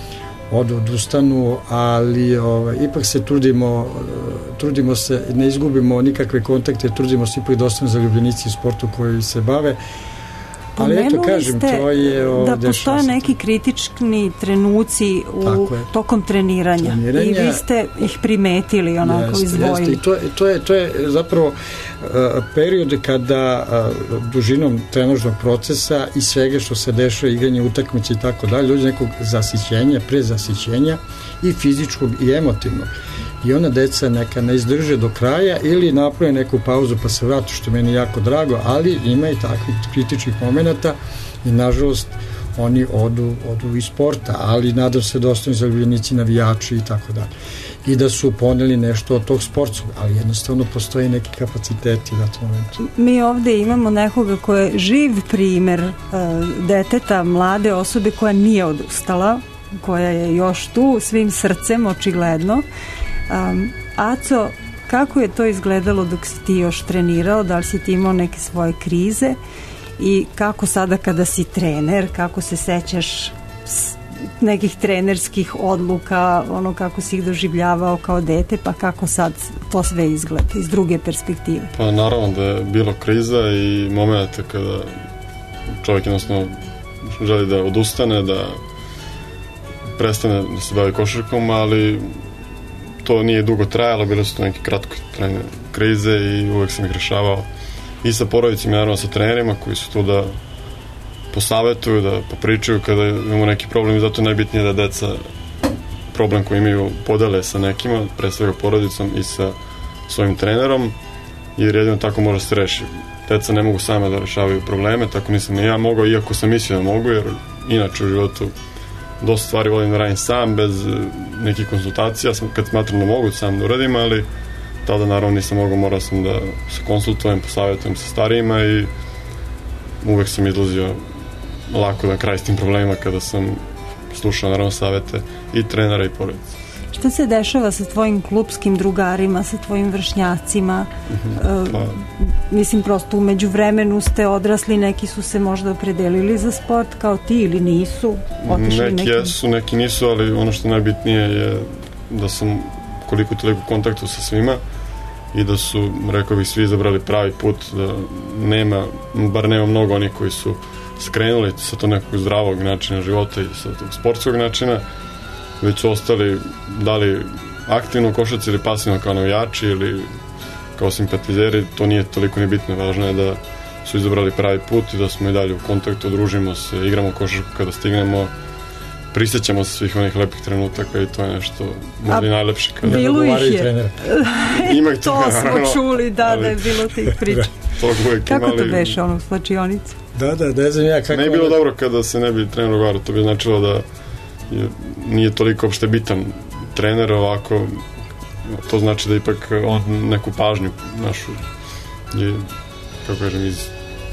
od odustanu, ali ovaj, ipak se trudimo, trudimo se, ne izgubimo nikakve kontakte, trudimo se ipak da ostanu zaljubljenici u sportu koji se bave. Ali eto, kažem, to je o, da postoje neki kritični trenuci u, tokom treniranja. treniranja i vi ste ih primetili, onako jeste, izdvojili. Jeste. I to, to, je, to je zapravo uh, period kada uh, dužinom trenažnog procesa i svega što se dešava, igranje utakmice i tako dalje, dođe nekog zasićenja, prezasićenja i fizičkog i emotivnog. I ona deca neka ne izdrže do kraja ili naprave neku pauzu pa se vratu, što meni jako drago, ali ima i takvih kritičnih momenata i nažalost oni odu, odu iz sporta, ali nadam se da ostanu zaljubljenici, navijači i tako dalje. I da su poneli nešto od tog sportskog, ali jednostavno postoji neki kapaciteti na tom momentu. Mi ovde imamo nekoga ko je živ primer uh, deteta, mlade osobe koja nije odustala, koja je još tu svim srcem, očigledno. Um, Aco, kako je to izgledalo dok si ti još trenirao, da li si ti imao neke svoje krize i kako sada kada si trener, kako se sećaš nekih trenerskih odluka, ono kako si ih doživljavao kao dete, pa kako sad to sve izgleda iz druge perspektive? Pa naravno da je bilo kriza i momenta kada čovjek jednostavno želi da odustane, da prestane da se bavi košarkom, ali to nije dugo trajalo, bile su to neke kratke krize i uvek sam ih rešavao i sa porodicima, naravno sa trenerima koji su tu da posavetuju, da popričaju kada imamo neki problem i zato je najbitnije da deca problem koji imaju podele sa nekima, pre svega porodicom i sa svojim trenerom, jer jedino tako može se reši. Deca ne mogu same da rešavaju probleme, tako nisam ni ja mogao, iako sam mislio da mogu, jer inače u životu dosta stvari volim da radim sam, bez nekih konsultacija, kad smatram da mogu sam da uradim, ali tada naravno nisam mogao, morao sam da se konsultujem, posavjetujem sa starijima i uvek sam izlazio lako na kraj s tim problemima kada sam slušao naravno savete i trenera i porodice. Šta se dešava sa tvojim klupskim drugarima, sa tvojim vršnjacima? Mm-hmm. E, pa. Mislim, prosto umeđu vremenu ste odrasli, neki su se možda opredelili za sport kao ti ili nisu? Otišli neki, neki jesu, neki nisu, ali ono što najbitnije je da sam koliko toliko kontaktu sa svima i da su, rekao bih, svi izabrali pravi put, da nema, bar nema mnogo onih koji su skrenuli sa to nekog zdravog načina života i sa tog sportskog načina, već su ostali da li aktivno košarci ili pasivno kao navijači ili kao simpatizeri, to nije toliko ni bitno, važno je da su izabrali pravi put i da smo i dalje u kontaktu, družimo se, igramo košarku kada stignemo, prisjećamo se svih onih lepih trenutaka i to je nešto možda i najlepše. Kada bilo ih je. Ima to toga, smo naravno, čuli, da, ali, da je bilo tih priča. Kako imali, to beše, ono, slačionicu? Da, da, ne znam ja kako... Ne je bilo da... dobro kada se ne bi trener govorio, to bi značilo da je, nije toliko opšte bitan trener, ovako to znači da ipak on neku pažnju našu je, kako kažem, iz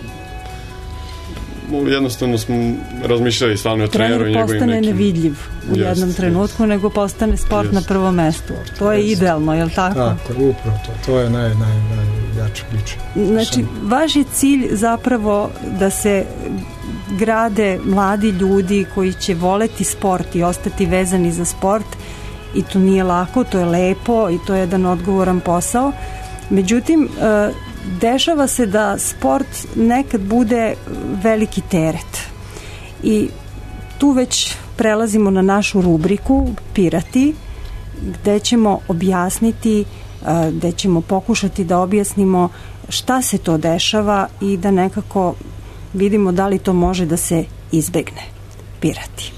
jednostavno smo razmišljali stalno o treneru i njegovim nekim... Trener postane nevidljiv u yes, jednom trenutku, yes. nego postane sport yes. na prvo mesto. Sport, to je yes. idealno, je li tako? Tako, upravo to. To je naj, naj, najjača priča. Znači, vaš je cilj zapravo da se grade mladi ljudi koji će voleti sport i ostati vezani za sport i to nije lako, to je lepo i to je jedan odgovoran posao. Međutim, dešava se da sport nekad bude veliki teret i tu već prelazimo na našu rubriku Pirati, gde ćemo objasniti, gde ćemo pokušati da objasnimo šta se to dešava i da nekako vidimo da li to može da se izbegne. Pirati.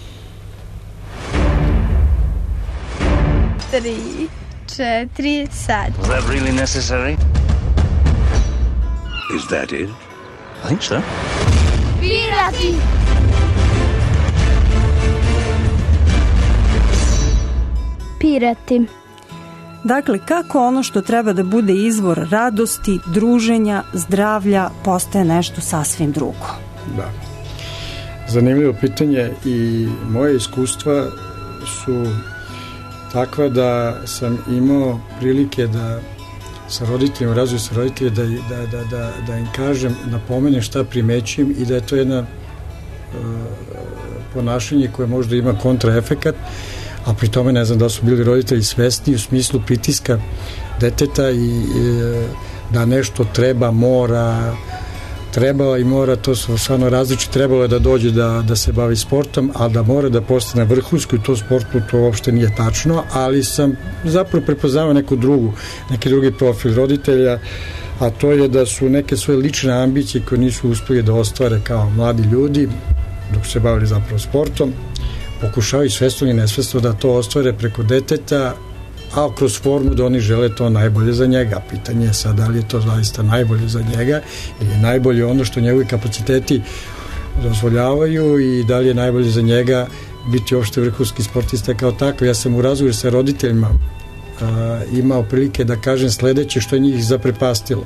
Tri, četiri, sad. Was that really necessary? Is that it? I think so. Pirati! Pirati. Dakle, kako ono što treba da bude izvor radosti, druženja, zdravlja, postaje nešto sasvim drugo? Da. Zanimljivo pitanje i moje iskustva su takva da sam imao prilike da sa roditeljima, razvoju sa roditeljima, da, da, da, da, da im kažem, napomenem šta primećujem i da je to jedna uh, ponašanje koje možda ima kontraefekat, a pri tome ne znam da su bili roditelji svesni u smislu pritiska deteta i, i da nešto treba, mora, trebala i mora, to su stvarno različite, trebalo je da dođe da, da se bavi sportom, a da mora da postane vrhunsko i to sportu, to uopšte nije tačno, ali sam zapravo prepoznao neku drugu, neki drugi profil roditelja, a to je da su neke svoje lične ambicije koje nisu uspeli da ostvare kao mladi ljudi, dok se bavili zapravo sportom, pokušavaju svesno i nesvesno da to ostvare preko deteta, a kroz formu da oni žele to najbolje za njega. Pitanje je sad da li je to zaista najbolje za njega ili je najbolje ono što njegovi kapaciteti dozvoljavaju i da li je najbolje za njega biti uopšte vrhunski sportista kao tako. Ja sam u razgovoru sa roditeljima a, imao prilike da kažem sledeće što je njih zaprepastilo.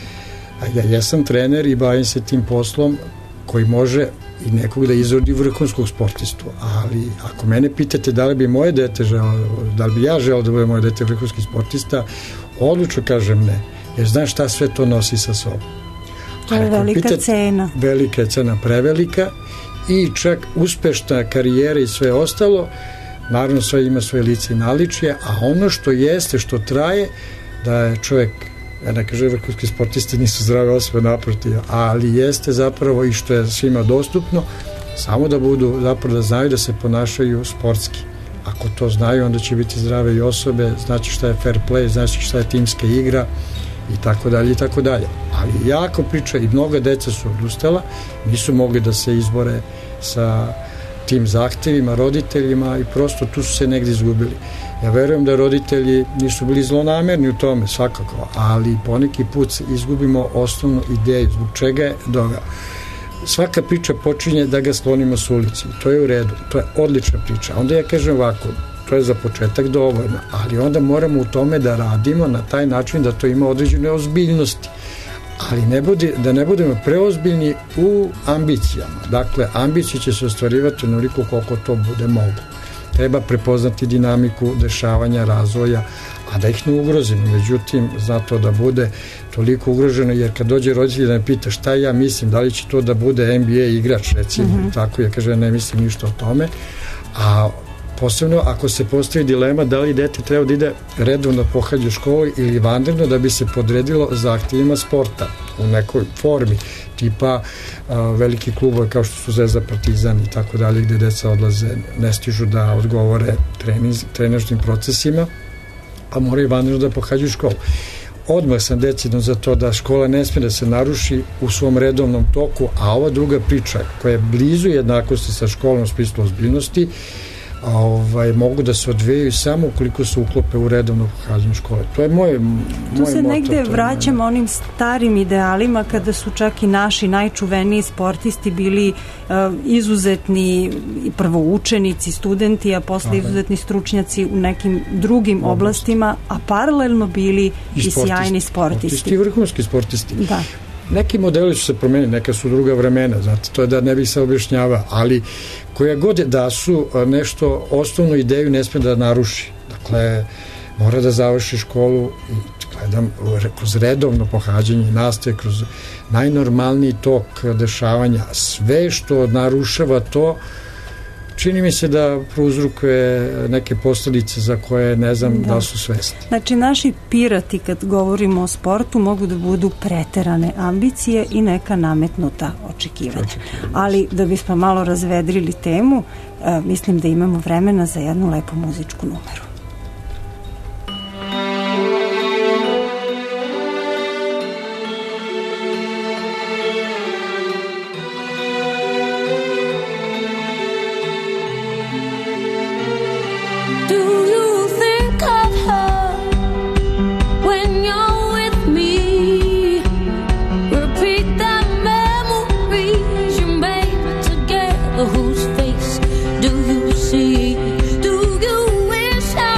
Ja jesam trener i bavim se tim poslom koji može i nekog da izrodi vrhunskog sportistu, ali ako mene pitate da li bi moje dete želeo, da li bi ja želeo da bude moje dete vrhunski sportista, odlučno kažem ne, jer znaš šta sve to nosi sa sobom. To je velika pitate, cena. Velika je cena, prevelika, i čak uspešna karijera i sve ostalo, naravno sve ima svoje lice i naličje, a ono što jeste, što traje, da je čovjek, ja ne kažem vrhunski sportisti nisu zdrave osobe, naprotiv, ali jeste zapravo i što je svima dostupno, samo da budu, zapravo da znaju da se ponašaju sportski. Ako to znaju, onda će biti zdrave i osobe, znači šta je fair play, znači šta je timska igra i tako dalje i tako dalje. Ali jako priča i mnoga deca su odustala, nisu mogli da se izbore sa tim zahtevima, roditeljima i prosto tu su se negdje izgubili. Ja verujem da roditelji nisu bili zlonamerni u tome, svakako, ali poneki put izgubimo osnovnu ideju, zbog čega je doga. Svaka priča počinje da ga sklonimo s ulici, to je u redu, to je odlična priča. Onda ja kažem ovako, to je za početak dovoljno, ali onda moramo u tome da radimo na taj način da to ima određene ozbiljnosti, ali ne bude, da ne budemo preozbiljni u ambicijama. Dakle, ambicije će se ostvarivati onoliko koliko to bude mogu. Treba prepoznati dinamiku dešavanja, razvoja, a da ih ne ugrozimo. Međutim, zna to da bude toliko ugroženo, jer kad dođe roditelj da me pita šta ja mislim, da li će to da bude N B A igrač, recimo, mm-hmm. tako ja kažem, ne mislim ništa o tome, a posebno ako se postavi dilema da li dete treba da ide redovno pohađa školu ili vanredno da bi se podredilo zahtjevima sporta u nekoj formi, tipa a, veliki klubove kao što su Zvezda, Partizan i tako dalje, gde deca odlaze, ne stižu da odgovore treniz, trenažnim procesima, a moraju vanredno da pohađaju školu. Odmah sam decidno za to da škola ne smije da se naruši u svom redovnom toku, a ova druga priča koja je blizu jednakosti sa školom u smislu ozbiljnosti, a ovaj, mogu da se odvijaju samo ukoliko se uklope u redovno pohađanje škole. To je moje, moje moto. Tu se moto, negde vraćamo onim starim idealima kada su čak i naši najčuveniji sportisti bili uh, izuzetni prvo učenici, studenti, a posle Aha. izuzetni stručnjaci u nekim drugim Oblast. oblastima, a paralelno bili i, i sjajni sportisti. Sportisti, vrhunski sportisti. Da. Neki modeli su se promenili, neka su druga vremena, znate, to je da ne bih se objašnjava, ali koja god da su nešto, osnovnu ideju ne smije da naruši. Dakle, mora da završi školu i gledam kroz redovno pohađanje nastave, kroz najnormalniji tok dešavanja. Sve što narušava to, čini mi se da prouzrukuje neke posledice za koje ne znam da, da su svesni. Znači, naši pirati kad govorimo o sportu mogu da budu preterane ambicije i neka nametnuta očekivanja. Ali da bismo malo razvedrili temu, mislim da imamo vremena za jednu lepu muzičku numeru. Whose face do you see? Do you wish I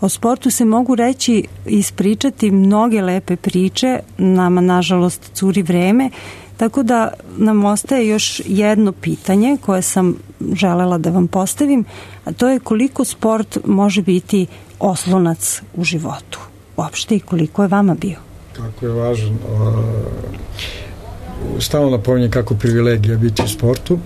O sportu se mogu reći i ispričati mnoge lepe priče, nama nažalost curi vreme, tako da nam ostaje još jedno pitanje koje sam želela da vam postavim, a to je koliko sport može biti oslonac u životu uopšte i koliko je vama bio? Kako je važan. Stalno napominjem kako privilegija biti u sportu,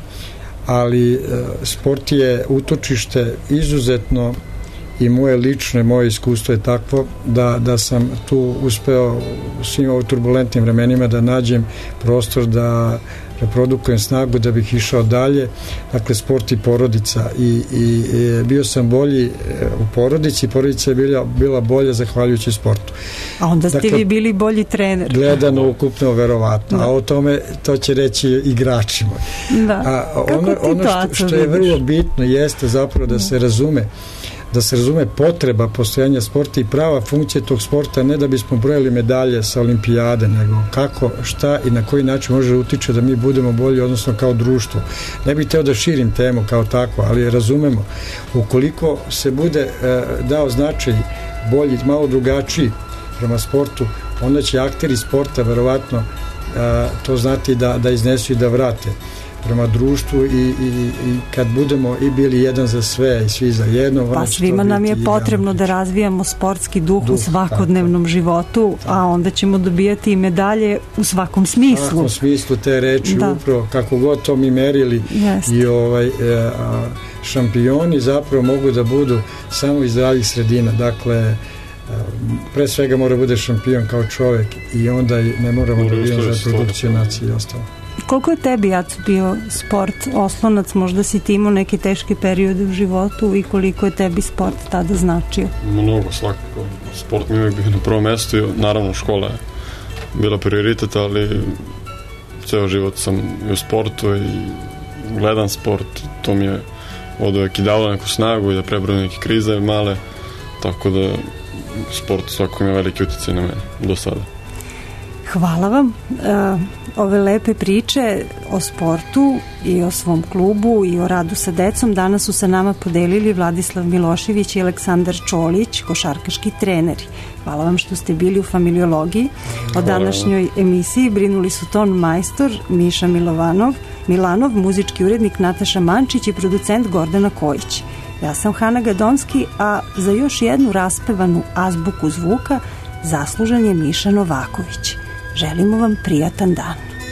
ali sport je utočište izuzetno i moje lično, moje iskustvo je takvo da, da sam tu uspeo u svim ovim turbulentnim vremenima da nađem prostor da reprodukujem snagu da bih išao dalje, dakle sport i porodica i, i, i bio sam bolji u porodici, porodica je bila, bila bolja zahvaljujući sportu. A onda ste dakle, vi bili bolji trener. Gledano ukupno verovatno, da. A o tome to će reći igračima. Da. A ono, ono što, što je vrlo bitno jeste zapravo da se razume da se razume potreba postojanja sporta i prava funkcija tog sporta, ne da bismo brojali medalje sa olimpijade, nego kako, šta i na koji način može utiče da mi budemo bolji, odnosno kao društvo. Ne bih teo da širim temu kao tako, ali razumemo, ukoliko se bude e, dao značaj bolji, malo drugačiji prema sportu, onda će akteri sporta verovatno e, to znati da, da iznesu i da vrate prema društvu i, i, i kad budemo i bili jedan za sve i svi za jedno. Pa svima nam je potrebno da razvijamo sportski duh, duh u svakodnevnom tako, životu, tako. A onda ćemo dobijati i medalje u svakom smislu. U svakom smislu te reči, da. Upravo kako god to mi merili. Jest. I ovaj e, a, šampioni zapravo mogu da budu samo iz zdravih sredina. Dakle, pre svega mora bude šampion kao čovek i onda ne moramo da budemo za produkciju nacije i ostalo. Koliko je tebi, Jaco, bio sport oslonac? Možda si ti imao neke teške periode u životu i koliko je tebi sport tada značio? Mnogo, svakako. Sport mi je uvijek bio na prvom mestu i naravno škola je bila prioritet, ali ceo život sam i u sportu i gledam sport. To mi je od uvijek i dalo neku snagu i da prebrodim neke krize male, tako da sport svakako ima veliki utjecaj na mene do sada. Hvala vam. Uh, ove lepe priče o sportu i o svom klubu i o radu sa decom danas su sa nama podelili Vladislav Milošević i Aleksandar Čolić, košarkaški treneri. Hvala vam što ste bili u Familiologiji. O današnjoj emisiji brinuli su ton majstor Miša Milovanov, Milanov, muzički urednik Nataša Mančić i producent Gordana Kojić. Ja sam Hana Gadomski, a za još jednu raspevanu azbuku zvuka zaslužan je Miša Novaković. Želimo vam prijatan dan.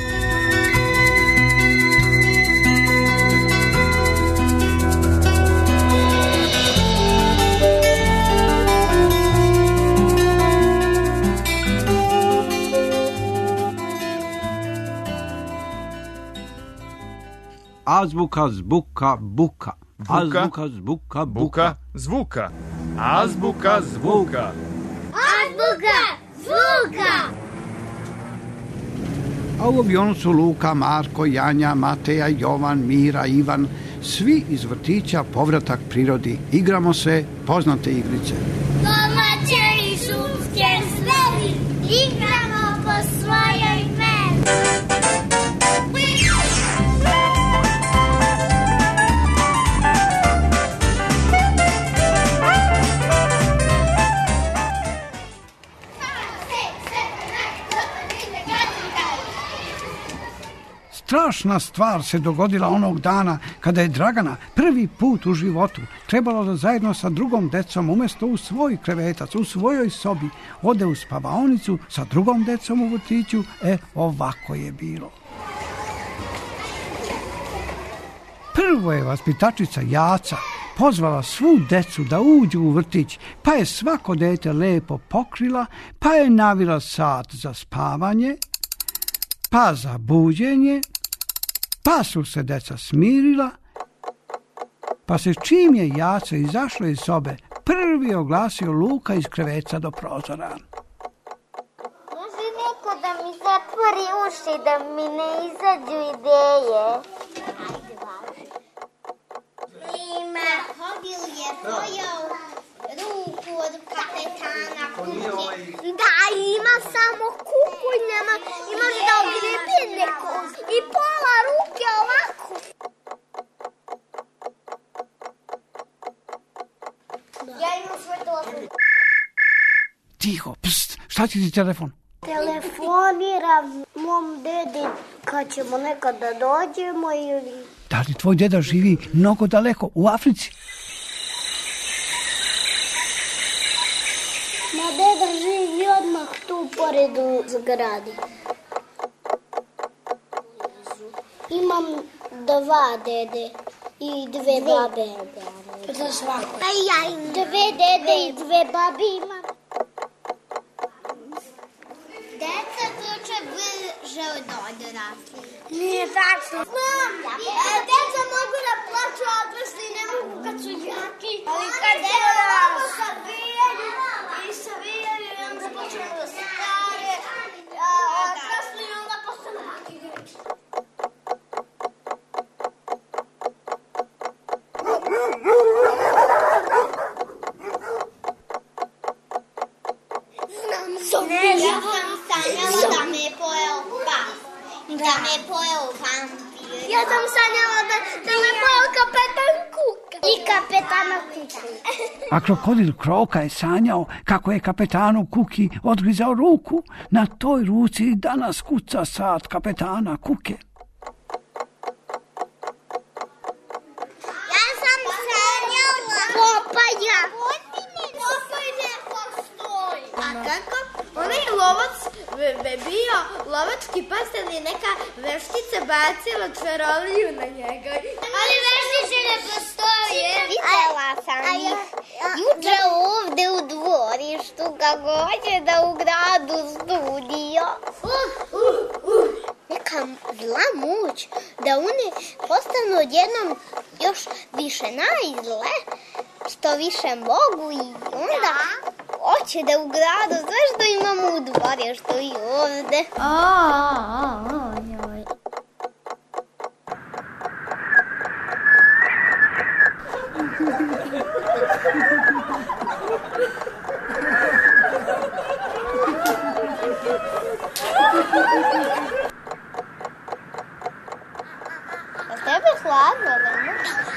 Azbuka, zbuka, buka. Azbuka, zbuka, buka. Zvuka. Azbuka, zvuka. Azbuka, zvuka. A u avionu su Luka, Marko, Janja, Mateja, Jovan, Mira, Ivan, svi iz vrtića Povratak prirodi. Igramo se poznate igrice. Domaće i šumske zveri, igramo po svojoj meri. Strašna stvar se dogodila onog dana kada je Dragana prvi put u životu trebalo da zajedno sa drugom decom umjesto u svoj krevetac, u svojoj sobi, ode u spavaonicu sa drugom decom u vrtiću. E, ovako je bilo. Prvo je vaspitačica Jaca pozvala svu decu da uđu u vrtić, pa je svako dete lepo pokrila, pa je navila sat za spavanje, pa za buđenje, pa su se deca smirila, pa se čim je Jaca izašla iz sobe, prvi oglasio Luka iz kreveca do prozora. Može neko da mi zatvori uši, da mi ne izađu ideje? Ajde, važi. Ima, hodil je pojao ruku od kapetana kuće. Da, ima samo kuku i nema, i može da ogrebi nekom. I pola ruke ovako. Ja imam sve to. tiho, pst, šta ti ti telefon? Telefoniram mom dedi kad ćemo nekad da dođemo ili... Da li tvoj deda živi mnogo daleko, u Africi? Ma deda živi odmah tu pored u zgradi. Imam dva dede i dve babe. Za svako. A ja im dve dede i dve babe imam. Deca tuče brže od odraslih. Nije tačno. Znam. Deca mogu da plaću, a odrasli ne mogu kad su jaki. Ali kad deca savijaju i savijaju i onda počinu da se stare, a odrasli onda postanu jaki. Ne, ja sam sanjala da me je pojeo pas. Da me je pojeo vampir. Ja sam sanjala da, da me je pojeo kapetan Kuka. I kapetana Kuka. A krokodil Kroka je sanjao kako je kapetanu Kuki odgrizao ruku. Na toj ruci danas kuca sat kapetana Kuke. Ja sam sanjala Popaja. Popaj ne postoji. A kako? Onaj lovac je bio lovački pas, ali neka veštica bacila čaroliju na njega. Ali veštice ne postoje. Videla sam ih juče ovde u dvorištu kako hoće da ugradu studio. Neka zla moć da one postanu odjednom još više najzle, što više mogu i onda hoće da u gradu sve što imamo u dvorištu i ovde. A tebe hladno, ne?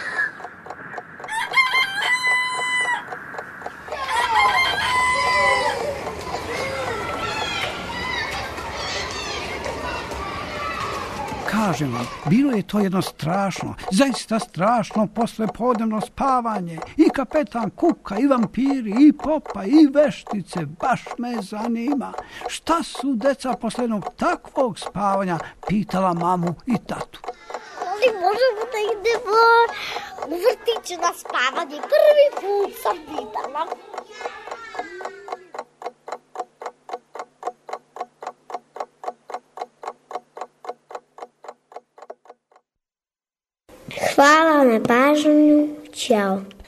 Kažem vam, bilo je to jedno strašno, zaista strašno poslepodnevno spavanje. I kapetan Kuka, i vampiri, i Popa, i veštice, baš me zanima. Šta su deca posle jednog takvog spavanja pitala mamu i tatu? Ali možemo da idemo u vrtiću na spavanje. Prvi put sam pitala. Hvala na pažnju. Ćao.